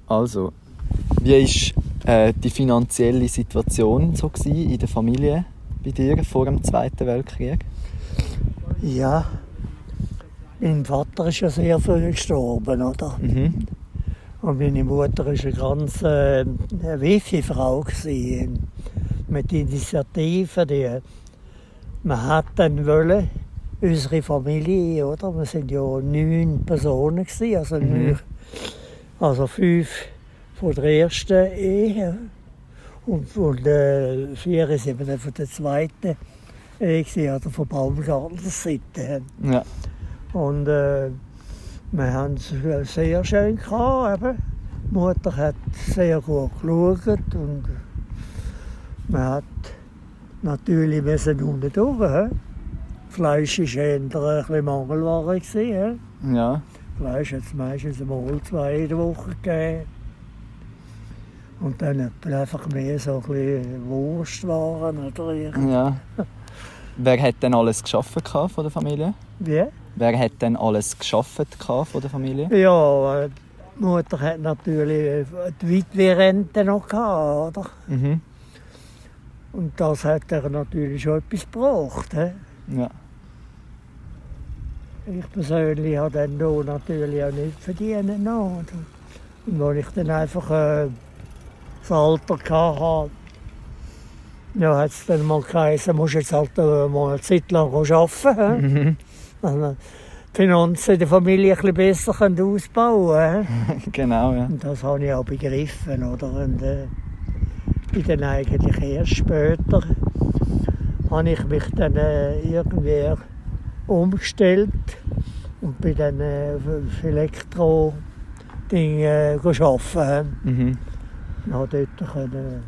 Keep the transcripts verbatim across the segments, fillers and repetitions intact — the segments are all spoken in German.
Also, wie war äh, die finanzielle Situation so gewesen in der Familie bei dir vor dem Zweiten Weltkrieg? Ja, mein Vater ist ja sehr früh gestorben, oder? Mhm. Und meine Mutter war eine ganz äh, eine Wifi-Frau gewesen, mit Initiativen. Die, man hat dann wollen, unsere Familie, oder? Wir waren ja neun Personen gewesen, also, Mhm. neun, also fünf von der ersten Ehe und, und äh, vier sind dann von der zweiten Ehe gewesen, also von Baumgartners Seite. Ja. Und äh, wir haben es sehr schön gehabt. Eben. Die Mutter hat sehr gut geschaut und man hat natürlich müssen unten durch. He? Fleisch war eher ein bisschen Mangelware. He? Ja. Fleisch hat es meistens einmal zwei in der Woche gegeben. Und dann hat man einfach mehr so ein bisschen Wurstwaren oder irgend- Ja. Wer hat denn alles geschafft gehabt von der Familie? Wie? Wer hat denn alles geschafft gehabt von der Familie? Ja, äh, die Mutter hat natürlich die Witwerrente noch gehabt, oder? Mhm. Und das hat er natürlich schon etwas gebraucht. He? Ja. Ich persönlich habe dann hier natürlich auch nicht verdient. No. Und als ich dann einfach äh, das Alter hatte, ja, hat es dann mal geheißen, du musst jetzt halt äh, mal eine Zeit lang arbeiten. He? Mhm. Also, die Finanzen in der Familie ein bisschen besser ausbauen können. Genau, ja. Und das habe ich auch begriffen. Oder? Und, äh, bin dann eigentlich erst später habe ich mich dann äh, irgendwie umgestellt und bin dann äh, für Elektro-Dinge äh, arbeiten. Mhm. Und habe dort können,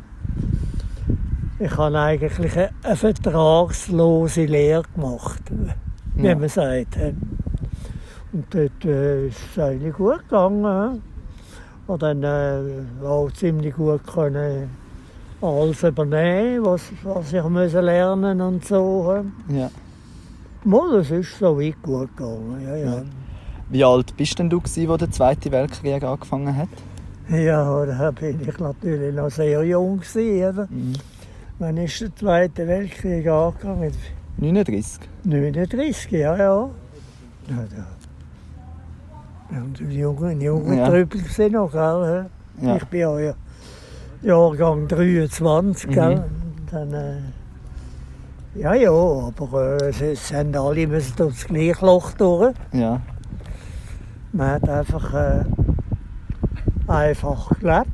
ich habe eigentlich eine, eine vertragslose Lehre gemacht, wie Ja. man sagt. Und dort äh, ist es eigentlich gut gegangen. Und dann äh, auch ziemlich gut können alles übernehmen, was, was ich müssen lernen und so. Ja. Mal, das ist so weit gut gegangen. Ja, ja. Wie alt bist denn du gewesen, als der Zweite Weltkrieg angefangen hat? Ja, da bin ich natürlich noch sehr jung gewesen, oder? Mhm. Wann ist der Zweite Weltkrieg angegangen? neununddreißig. neununddreißig, ja, ja. Ja, ja. Und ein junger, ein junger Ja. Trüppel war noch, gell? Ja. Ich bin ja ja Jahrgang dreiundzwanzig, gell? Mhm. Dann, äh, ja, ja, aber äh, sie, sie haben alle müssen durch das gleiche Loch durch. Ja. Man hat einfach äh, einfach gelebt.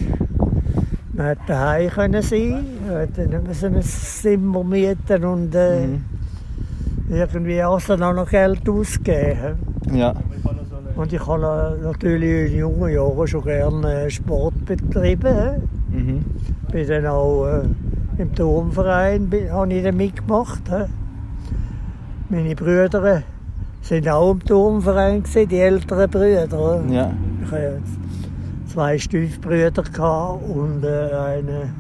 Man hat daheim können sein, man hat nicht müssen ein Zimmer mieten und äh, Mhm. irgendwie also noch Geld ausgeben. Ja. Und ich habe natürlich in jungen Jahren schon gerne Sport betrieben. Mhm. Bin dann auch äh, im Turnverein bin, habe ich dann mitgemacht. He. Meine Brüder waren auch im Turnverein, die älteren Brüder. Ja. Ich hatte zwei Stiefbrüder und äh, einen,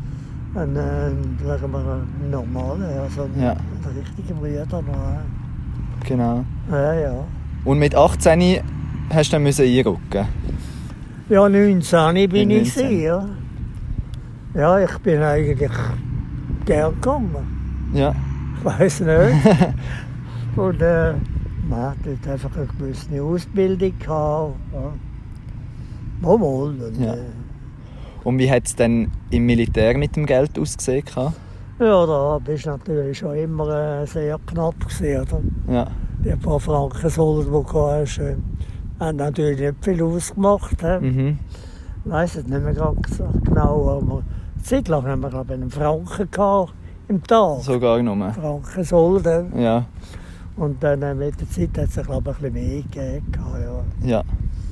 einen, sagen wir, einen normalen, also einen, Ja. einen richtigen Bruder. Noch. Genau. Ja, ja. Und mit achtzehn hast du dann müssen einrücken. Ja, neunzehn bin Mit ich neunzehn. gewesen, ja. Ja, ich bin eigentlich gern gekommen. Ja. Ich weiß nicht. Und äh, man hat dort einfach eine gewisse Ausbildung gehabt. Ja. Mal, mal. Und, Ja. äh, Und wie hat es denn im Militär mit dem Geld ausgesehen? ja, da bist du natürlich schon immer äh, sehr knapp gewesen, oder? Ja. Die paar Franken Sold, die du hast, äh, haben natürlich nicht viel ausgemacht. He. Mhm. Ich weiss es nicht mehr ganz genau, aber eine Zeit lang haben wir, glaube ich, einen Franken gehabt im Tag. Sogar genommen. Franken Sold. he. Ja. Und dann äh, mit der Zeit hat es, glaube ich, ein bisschen mehr gegeben. Ja. Ja.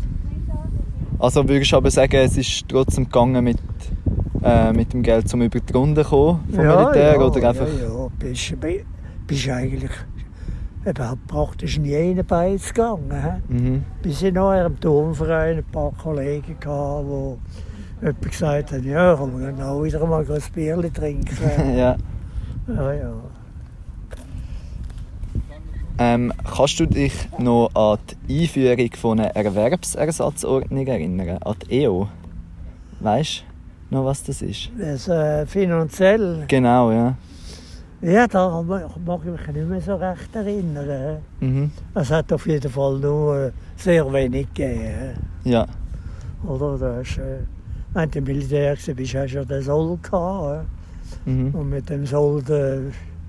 Also würdest du aber sagen, es ist trotzdem gegangen mit, äh, mit dem Geld, um über die Runde zu kommen vom ja, Militär? ja, Oder einfach... Ja, ja. Bist, bist eigentlich eben praktisch nie in den Beiz gegangen. He? Mhm. Bis ich noch in einem Turnverein ein paar Kollegen hatte, die jemand gesagt haben, ja, kann man dann auch wieder mal ein Bierchen trinken. Ja. Ja, ja. Ähm, kannst du dich noch an die Einführung von einer Erwerbsersatzordnung erinnern? An die E O? Weißt du noch, was das ist? Das, äh, finanziell? Genau, ja. Ja, da mag ich mich nicht mehr so recht erinnern. Mhm. Es hat auf jeden Fall nur sehr wenig gegeben. Ja. Oder? Du hast, äh, wenn du im Militär warst, hast du ja den Sold gehabt. Mhm. Und mit dem Sold, äh,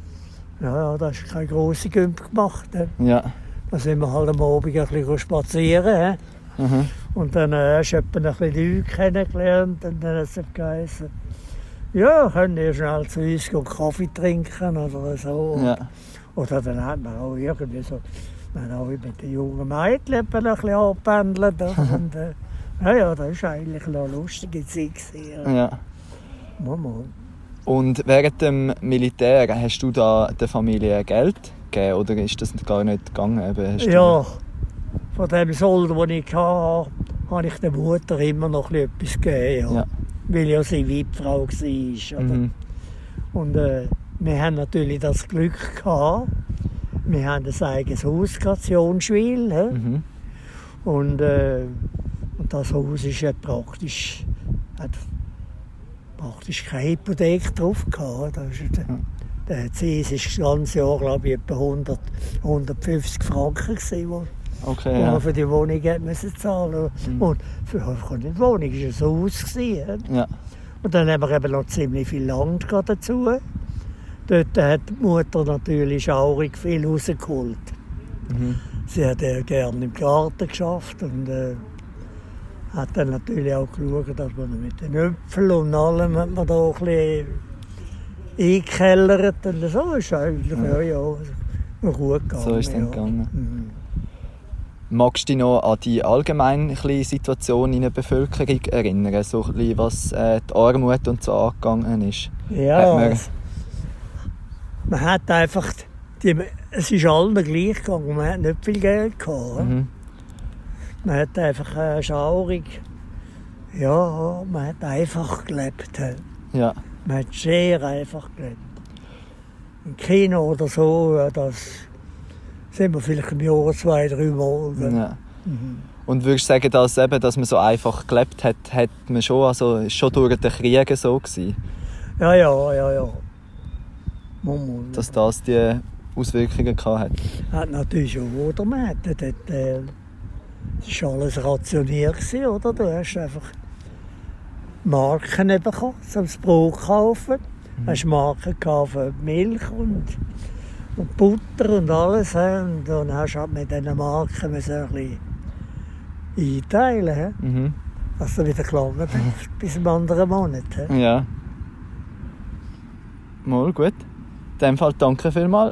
ja, da hast du keine grosse Gümpfe gemacht. Äh. Ja. Da sind wir halt am Abend ein bisschen spazieren. Äh. Mhm. Und dann äh, hast du etwa ein bisschen Leute kennengelernt. Und dann hat es geheißen, ja, können wir schnell zu uns gehen, Kaffee trinken oder so. Ja. Oder dann hat man auch irgendwie so, man auch mit den jungen Mädchen ein bisschen angependelt. Und, äh, ja, ja, das war eigentlich noch eine lustige Zeit. Ja. Mama. Und während dem Militär hast du da der Familie Geld gegeben oder ist das gar nicht gegangen? Eben, hast Ja, von dem Sold, den ich hatte, habe ich der Mutter immer noch etwas gegeben. Ja. Ja. Weil ja sie Weibfrau war. Oder? Mhm. Und äh, wir haben natürlich das Glück gehabt. Wir haben ein eigenes Haus gehabt, Jonswil. Mhm. Und, äh, und das Haus ist ja praktisch, hat praktisch keine Hypothek drauf gehabt. Da ist der, der Zins ist das ganze Jahr, glaube ich, etwa hundert, hundertfünfzig Franken gewesen, wo, Okay, wo ja. man für die Wohnung hat müssen zahlen. Mhm. Und für, für die Wohnung war es ein Haus gewesen. Ja. Und dann haben wir eben noch ziemlich viel Land dazu. Dort hat die Mutter natürlich schaurig viel rausgeholt. Mhm. Sie hat ja gerne im Garten geschafft und äh, hat dann natürlich auch geschaut, dass man mit den Äpfeln und allem hat man da ein bisschen eingekellert. Und so ist eigentlich ja. Ja, ja, gut gegangen. So ist es dann ja. gegangen. Mhm. Magst du dich noch an die allgemeine Situation in der Bevölkerung erinnern? So ein bisschen, was äh, die Armut und so angegangen ist? Ja, man... es, man hat einfach, die, es ist allen gleich gegangen, man hat nicht viel Geld gehabt. Mhm. Man hat einfach äh, schaurig, ja, man hat einfach gelebt. Ja. Man hat sehr einfach gelebt. Im Kino oder so, das sind wir vielleicht im Jahr zwei, drei Mal. Ja. Mhm. Und würdest du sagen, dass, eben, dass man so einfach gelebt hat, hat man schon, also ist schon durch den Krieg so gewesen? Ja, ja, ja, ja. Mama. Dass das die Auswirkungen gehabt hat? Hat natürlich schon, oder? Man hat dort, äh, es war alles rationiert, oder? Du hast einfach Marken bekommen, um das Brot zu kaufen. Du hast Marken für Milch und, und Butter und alles. Und dann hast du halt mit diesen Marken ein bisschen einteilen, Mhm. dass du wieder gelangt hast, bis im anderen Monat. Ja. Mal gut. In dem Fall danke vielmals.